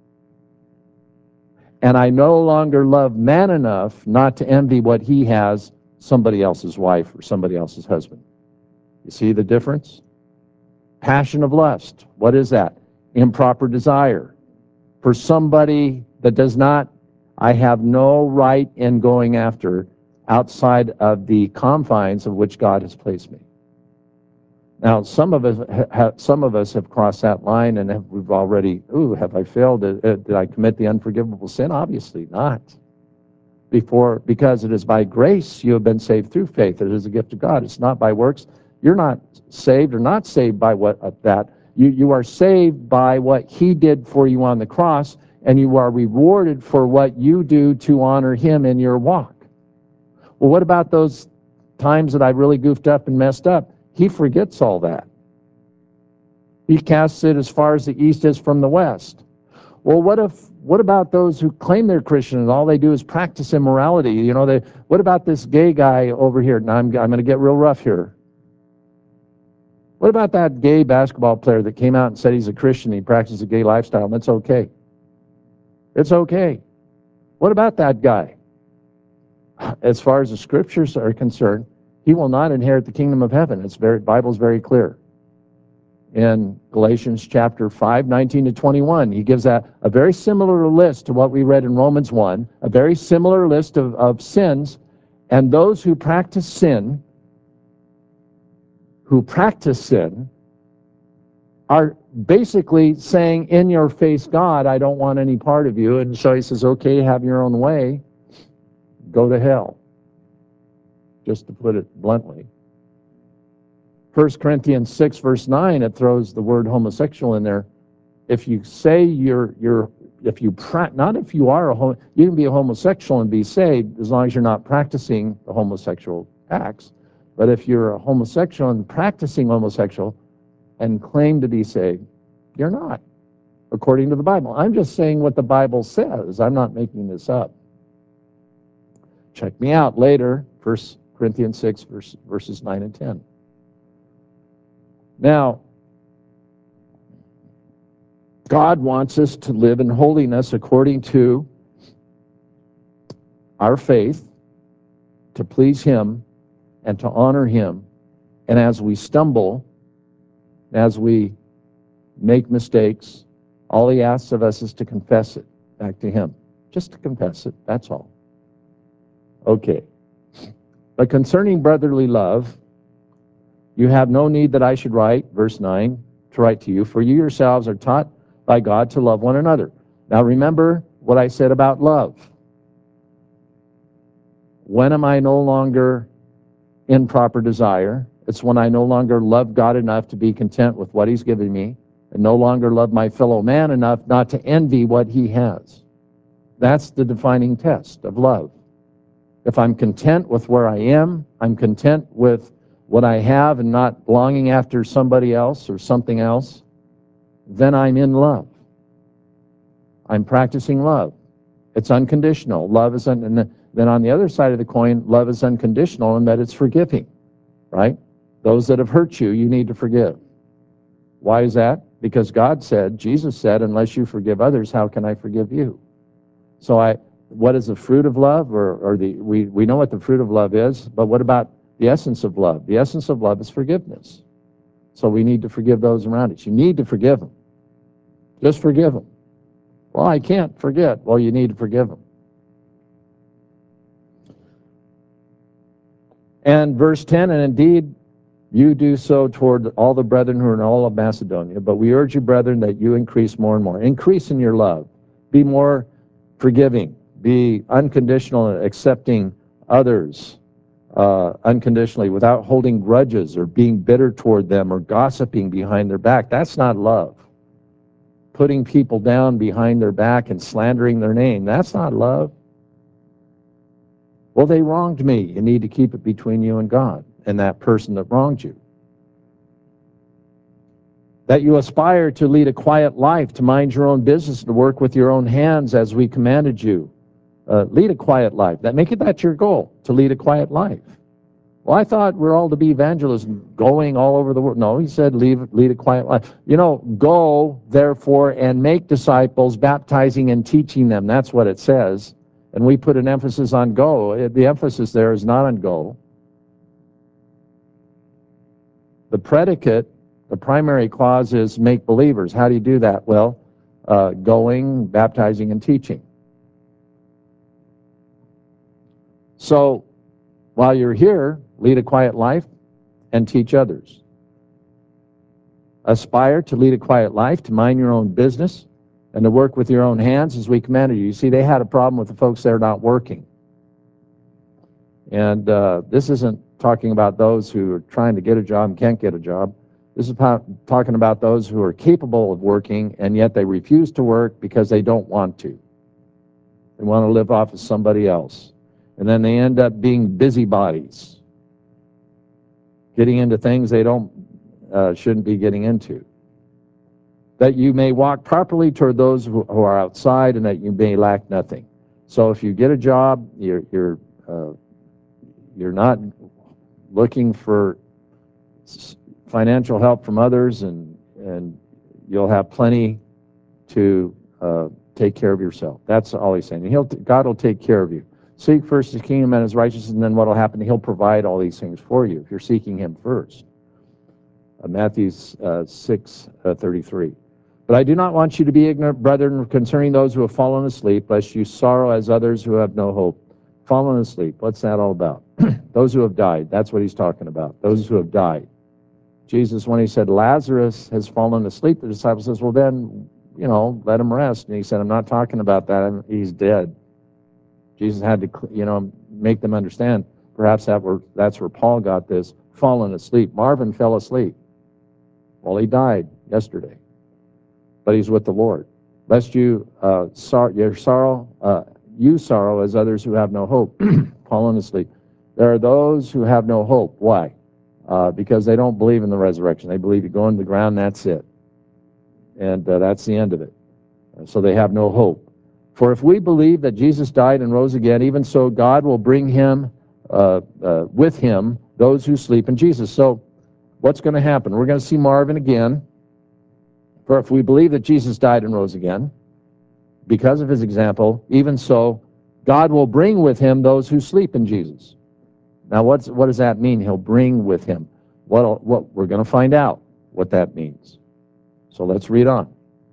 and I no longer love man enough not to envy what he has, somebody else's wife or somebody else's husband. You see the difference? Passion of lust. What is that? Improper desire. For somebody that does not, I have no right in going after outside of the confines of which God has placed me. Now, some of us have crossed that line, and we've already, have I failed? Did I commit the unforgivable sin? Obviously not. Because it is by grace you have been saved through faith. It is a gift of God. It's not by works. You're not saved or not saved by that. You are saved by what he did for you on the cross, and you are rewarded for what you do to honor him in your walk. Well, what about those times that I really goofed up and messed up? He forgets all that. He casts it as far as the east is from the west. Well, what about those who claim they're Christian and all they do is practice immorality? What about this gay guy over here? Now I'm going to get real rough here. What about that gay basketball player that came out and said he's a Christian, he practices a gay lifestyle, and that's okay? It's okay. What about that guy? As far as the scriptures are concerned, he will not inherit the kingdom of heaven. Bible's very clear. In Galatians chapter 5, 19 to 21, he gives a very similar list to what we read in Romans 1, a very similar list of sins, and those who practice sin, are basically saying, in your face, God, I don't want any part of you. And so he says, okay, have your own way, go to hell. Just to put it bluntly. 1 Corinthians 6, verse 9, it throws the word homosexual in there. If you say you can be a homosexual and be saved as long as you're not practicing the homosexual acts. But if you're a homosexual and practicing homosexual and claim to be saved, you're not, according to the Bible. I'm just saying what the Bible says. I'm not making this up. Check me out later, 1 Corinthians 6, verses 9 and 10. Now, God wants us to live in holiness according to our faith, to please him and to honor him. And as we stumble, as we make mistakes, all he asks of us is to confess it back to him. Just to confess it, that's all. Okay. But concerning brotherly love, you have no need that I should write, verse 9, to write to you, for you yourselves are taught by God to love one another. Now remember what I said about love. When am I no longer in proper desire? It's when I no longer love God enough to be content with what he's given me, and no longer love my fellow man enough not to envy what he has. That's the defining test of love. If I'm content with where I am, I'm content with what I have and not longing after somebody else or something else, then I'm in love. I'm practicing love. It's unconditional. Love is and then on the other side of the coin, love is unconditional in that it's forgiving, right? Those that have hurt you, you need to forgive. Why is that? Because God said, Jesus said, unless you forgive others, how can I forgive you? So what is the fruit of love? We know what the fruit of love is, but what about the essence of love? The essence of love is forgiveness. So we need to forgive those around us. You need to forgive them. Just forgive them. Well, I can't forget. Well, you need to forgive them. And verse 10, and indeed you do so toward all the brethren who are in all of Macedonia, but we urge you, brethren, that you increase more and more. Increase in your love. Be more forgiving. Be unconditional in accepting others unconditionally without holding grudges or being bitter toward them or gossiping behind their back. That's not love. Putting people down behind their back and slandering their name, that's not love. Well, they wronged me. You need to keep it between you and God and that person that wronged you. That you aspire to lead a quiet life, to mind your own business, to work with your own hands as we commanded you. Lead a quiet life. Make that your goal, to lead a quiet life. Well, I thought we're all to be evangelists going all over the world. No, he said lead a quiet life. Go, therefore, and make disciples, baptizing and teaching them. That's what it says. And we put an emphasis on go. The emphasis there is not on go. The predicate, the primary clause is make believers. How do you do that? Well, going, baptizing, and teaching. So, while you're here, lead a quiet life and teach others. Aspire to lead a quiet life, to mind your own business, and to work with your own hands as we commanded you. You see, they had a problem with the folks that are not working. And this isn't talking about those who are trying to get a job and can't get a job. This is talking about those who are capable of working, and yet they refuse to work because they don't want to. They want to live off of somebody else. And then they end up being busybodies, getting into things they shouldn't be getting into. That you may walk properly toward those who are outside, and that you may lack nothing. So if you get a job, you're not looking for financial help from others, and you'll have plenty to take care of yourself. That's all he's saying. God will take care of you. Seek first his kingdom and his righteousness, and then what will happen? He'll provide all these things for you if you're seeking him first. Matthew 6:33. But I do not want you to be ignorant, brethren, concerning those who have fallen asleep, lest you sorrow as others who have no hope. Fallen asleep, what's that all about? Those who have died, that's what he's talking about. Those who have died. Jesus, when he said Lazarus has fallen asleep, the disciple says, well then, let him rest. And he said, I'm not talking about that. He's dead. Jesus had to, make them understand. Perhaps that's where Paul got this, fallen asleep. Marvin fell asleep. Well, he died yesterday, but he's with the Lord. Lest you sorrow as others who have no hope, fallen asleep. There are those who have no hope. Why? Because they don't believe in the resurrection. They believe you go into the ground, that's it. And that's the end of it. So they have no hope. For if we believe that Jesus died and rose again, even so God will bring him with him those who sleep in Jesus. So what's going to happen? We're going to see Marvin again. For if we believe that Jesus died and rose again, because of his example, even so God will bring with him those who sleep in Jesus. Now what does that mean? He'll bring with him. What we're going to find out what that means. So let's read on.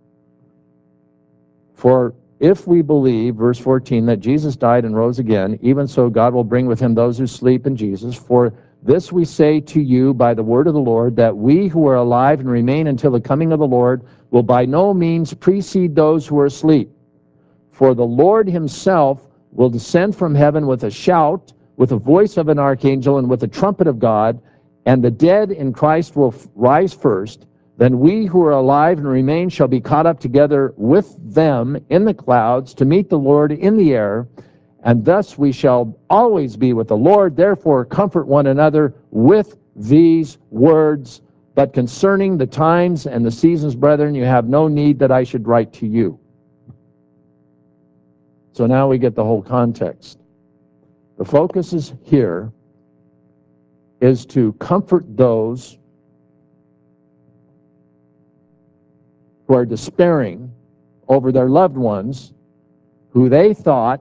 For if we believe, verse 14, that Jesus died and rose again, even so God will bring with him those who sleep in Jesus. For this we say to you by the word of the Lord, that we who are alive and remain until the coming of the Lord will by no means precede those who are asleep. For the Lord himself will descend from heaven with a shout, with the voice of an archangel, and with the trumpet of God, and the dead in Christ will rise first. Then we who are alive and remain shall be caught up together with them in the clouds to meet the Lord in the air, and thus we shall always be with the Lord. Therefore comfort one another with these words. But concerning the times and the seasons, brethren, you have no need that I should write to you. So now we get the whole context. The focus is here is to comfort those who are despairing over their loved ones who they thought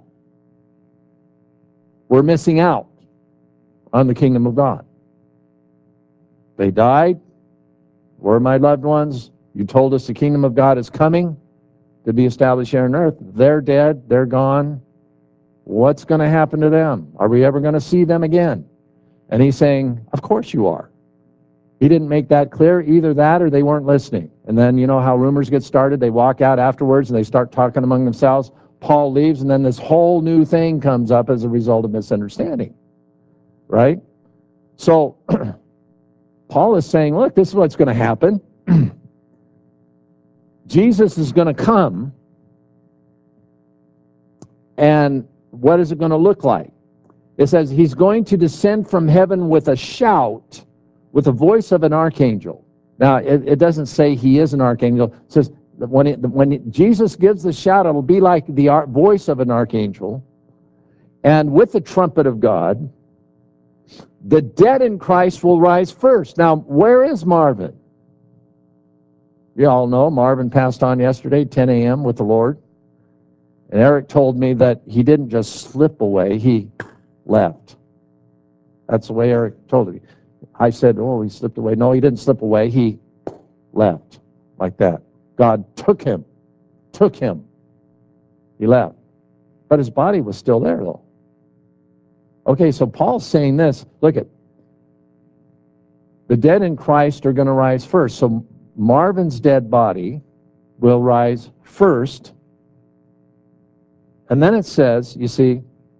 were missing out on the kingdom of God. They died. Where are my loved ones? You told us the kingdom of God is coming to be established here on earth. They're dead. They're gone. What's going to happen to them? Are we ever going to see them again? And he's saying, of course you are. He didn't make that clear. Either that or they weren't listening. And then you know how rumors get started. They walk out afterwards and they start talking among themselves. Paul leaves, and then this whole new thing comes up as a result of misunderstanding. Right? So Paul is saying, look, this is what's going to happen. Jesus is going to come, and what is it going to look like? It says he's going to descend from heaven with a shout, with the voice of an archangel. Now, it doesn't say he is an archangel. It says that when Jesus gives the shout, it'll be like the voice of an archangel. And with the trumpet of God, the dead in Christ will rise first. Now, where is Marvin? You all know Marvin passed on yesterday, 10 a.m. with the Lord. And Eric told me that he didn't just slip away, he left. That's the way Eric told me. I said, oh, he slipped away. No, he didn't slip away. He left like that. God took him. He left. But his body was still there, though. Okay, so Paul's saying this. Look at the dead in Christ are going to rise first. So Marvin's dead body will rise first. And then it says, you see,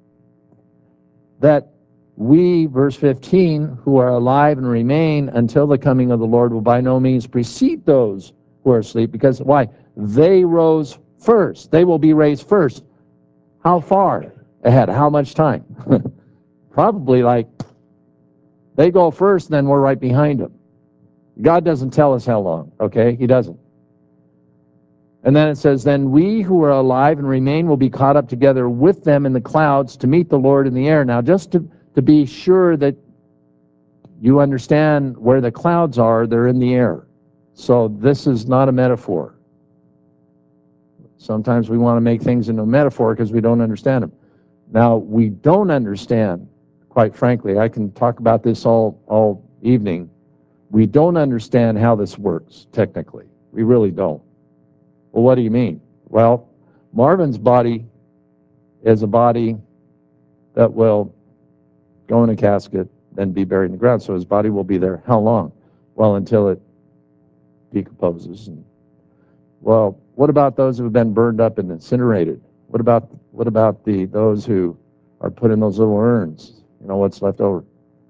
that we, verse 15, who are alive and remain until the coming of the Lord will by no means precede those who are asleep. Because why? They rose first. They will be raised first. How far ahead? How much time? Probably like they go first, then we're right behind them. God doesn't tell us how long, okay? He doesn't. And then it says, then we who are alive and remain will be caught up together with them in the clouds to meet the Lord in the air. Now, just to be sure that you understand where the clouds are, they're in the air. So this is not a metaphor. Sometimes we want to make things into a metaphor because we don't understand them. Now, we don't understand, quite frankly, I can talk about this all evening. We don't understand how this works, technically. We really don't. Well, what do you mean? Well, Marvin's body is a body that will go in a casket and be buried in the ground. So his body will be there. How long? Well, until it decomposes. Well, what about those who have been burned up and incinerated? What about those who are put in those little urns? You know, what's left over?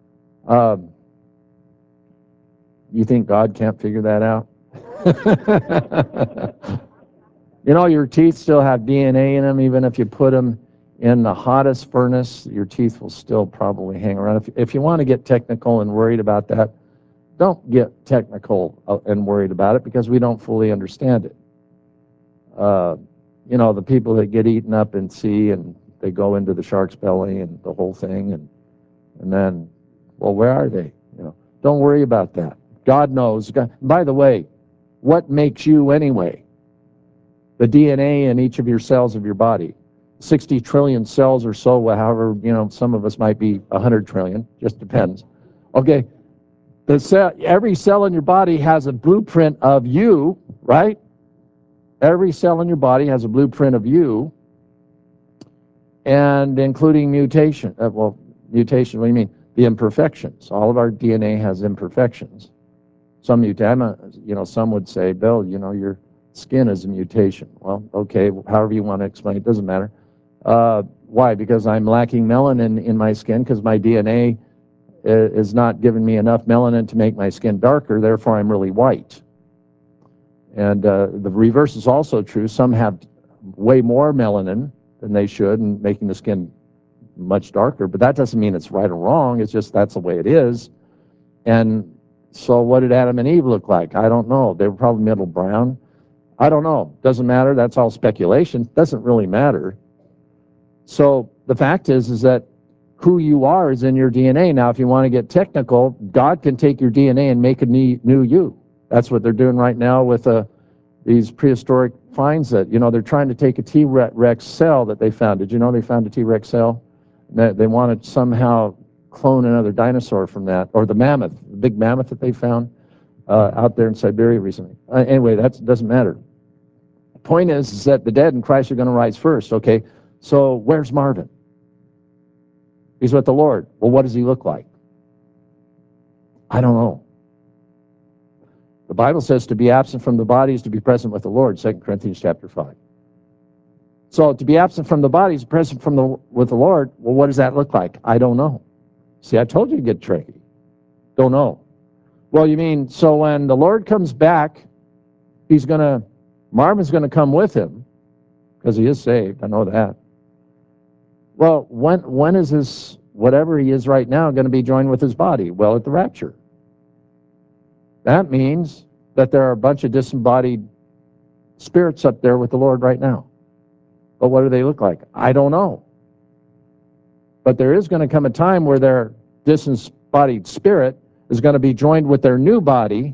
You think God can't figure that out? You know, your teeth still have DNA in them. Even if you put them in the hottest furnace, your teeth will still probably hang around. If you want to get technical and worried about that, don't get technical and worried about it because we don't fully understand it. You know, the people that get eaten up in sea and they go into the shark's belly and the whole thing, and then, well, where are they? You know, don't worry about that. God knows. By the way, what makes you anyway? The DNA in each of your cells of your body. 60 trillion cells or so, however, you know, some of us might be 100 trillion, just depends. Okay, every cell in your body has a blueprint of you, right? Every cell in your body has a blueprint of you, and including mutation. Mutation, what do you mean? The imperfections. All of our DNA has imperfections. Some would say, Bill, you know, your skin is a mutation. Well, okay, however you want to explain it, doesn't matter. Why? Because I'm lacking melanin in my skin because my DNA is not giving me enough melanin to make my skin darker, therefore I'm really white. And the reverse is also true. Some have way more melanin than they should and making the skin much darker, but that doesn't mean it's right or wrong. It's just that's the way it is. And so what did Adam and Eve look like? I don't know. They were probably middle brown. I don't know. Doesn't matter. That's all speculation. Doesn't really matter. So the fact is that who you are is in your DNA. Now, if you want to get technical, God can take your DNA and make a new you. That's what they're doing right now with these prehistoric finds that, they're trying to take a T-Rex cell that they found. Did you know they found a T-Rex cell? They want to somehow clone another dinosaur from that, or the mammoth, the big mammoth that they found out there in Siberia recently. Anyway, that doesn't matter. The point is that the dead in Christ are going to rise first. Okay, so where's Marvin? He's with the Lord. Well, what does he look like? I don't know. The Bible says to be absent from the body is to be present with the Lord, 2 Corinthians chapter 5. So to be absent from the body is present with the Lord. Well, what does that look like? I don't know. See, I told you to get tricky. Don't know. Well, you mean, so when the Lord comes back, Marvin's going to come with him, because he is saved. I know that. Well, when is this, whatever he is right now, going to be joined with his body? Well, at the rapture. That means that there are a bunch of disembodied spirits up there with the Lord right now. But what do they look like? I don't know. But there is going to come a time where their disembodied spirit is going to be joined with their new body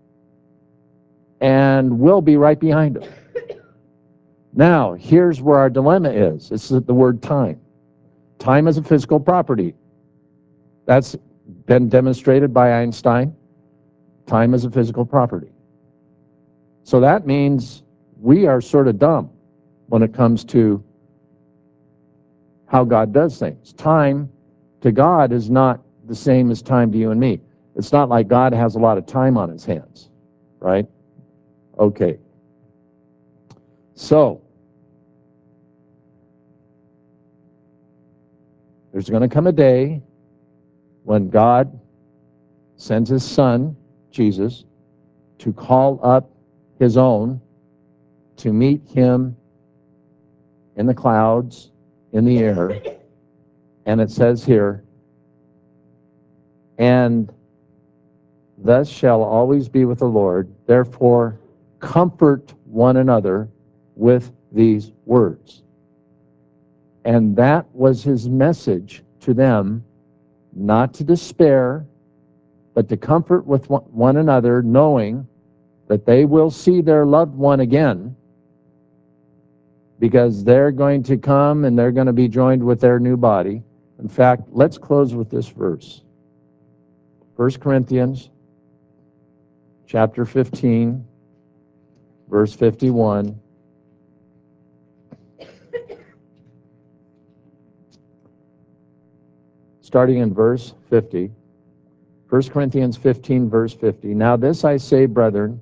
and will be right behind them. Now, here's where our dilemma is. It's the word time. Time is a physical property. That's been demonstrated by Einstein. Time is a physical property. So that means we are sort of dumb when it comes to how God does things. Time to God is not the same as time to you and me. It's not like God has a lot of time on his hands, right? Okay. So, there's going to come a day when God sends his son, Jesus, to call up his own to meet him in the clouds, in the air. And it says here, and thus shall always be with the Lord. Therefore, comfort one another with these words. And that was his message to them, not to despair, but to comfort with one another, knowing that they will see their loved one again, because they're going to come and they're going to be joined with their new body. In fact, let's close with this verse. 1 Corinthians chapter 15, verse 51. Starting in verse 50. 1 Corinthians 15, verse 50. Now this I say, brethren,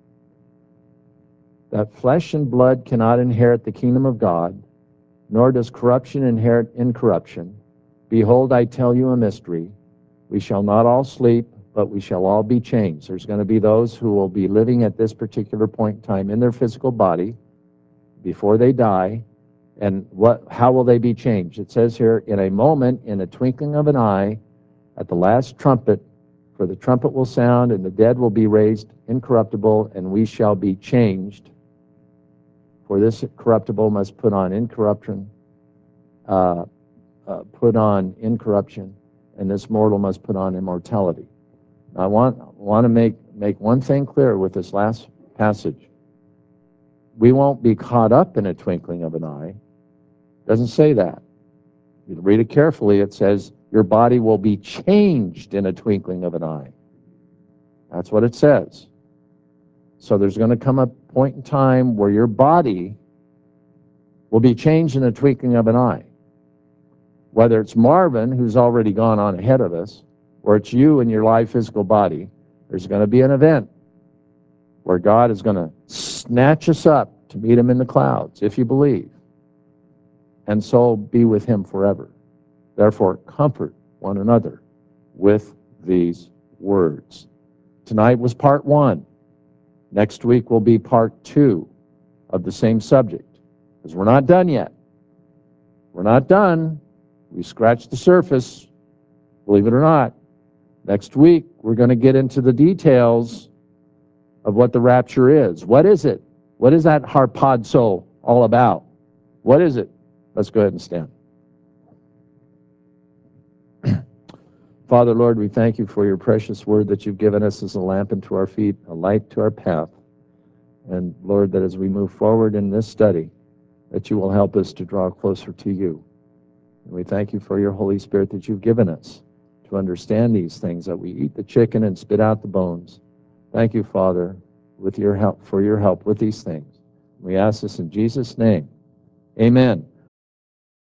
that flesh and blood cannot inherit the kingdom of God, nor does corruption inherit incorruption. Behold, I tell you a mystery. We shall not all sleep, but we shall all be changed. There's going to be those who will be living at this particular point in time in their physical body before they die. And how will they be changed? It says here, in a moment, in a twinkling of an eye, at the last trumpet, for the trumpet will sound, and the dead will be raised incorruptible, and we shall be changed. For this corruptible must put on incorruption, and this mortal must put on immortality. Now, I want to make one thing clear with this last passage. We won't be caught up in a twinkling of an eye. It doesn't say that. If you read it carefully, it says your body will be changed in a twinkling of an eye. That's what it says. So there's going to come a point in time where your body will be changed in a twinkling of an eye. Whether it's Marvin, who's already gone on ahead of us, or it's you in your live physical body, there's going to be an event where God is going to snatch us up to meet him in the clouds, if you believe, and so be with him forever. Therefore, comfort one another with these words. Tonight was part 1. Next week will be part 2 of the same subject, because we're not done yet. We're not done. We scratched the surface, believe it or not. Next week, we're going to get into the details of what the rapture is. What is it? What is that harpazo all about? What is it? Let's go ahead and stand. Father, Lord, we thank you for your precious word that you've given us as a lamp unto our feet, a light to our path. And Lord, that as we move forward in this study, that you will help us to draw closer to you. And we thank you for your Holy Spirit that you've given us to understand these things, that we eat the chicken and spit out the bones. Thank you, Father, with your help, for your help with these things. We ask this in Jesus' name. Amen.